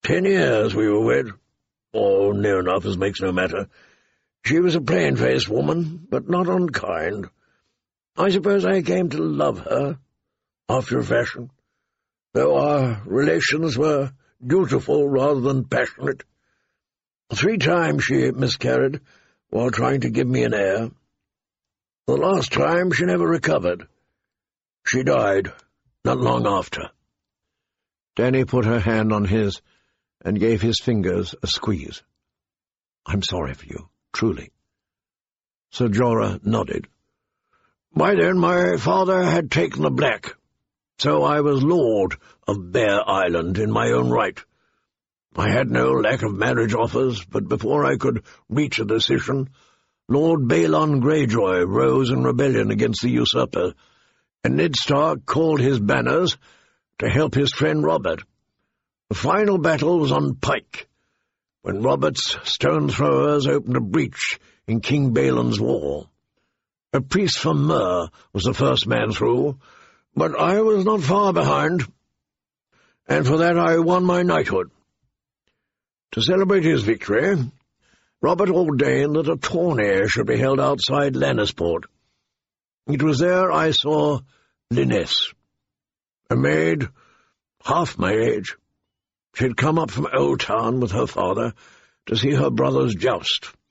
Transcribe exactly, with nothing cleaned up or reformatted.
Ten years we were wed, or near enough, as makes no matter. She was a plain-faced woman, but not unkind. I suppose I came to love her, after a fashion, though our relations were dutiful rather than passionate. Three times she miscarried while trying to give me an heir. The last time she never recovered. She died not long after." Dany put her hand on his and gave his fingers a squeeze. "I'm sorry for you, truly." Sir Jorah nodded. "By then my father had taken the Black, so I was lord of Bear Island in my own right. I had no lack of marriage offers, but before I could reach a decision, Lord Balon Greyjoy rose in rebellion against the usurper, and Ned Stark called his banners to help his friend Robert. The final battle was on Pike, when Robert's stone-throwers opened a breach in King Balon's wall. A priest from Myr was the first man through, but I was not far behind, and for that I won my knighthood. To celebrate his victory, Robert ordained that a tourney should be held outside Lannisport. It was there I saw Linnes, a maid half my age. She had come up from Old Town with her father to see her brothers joust.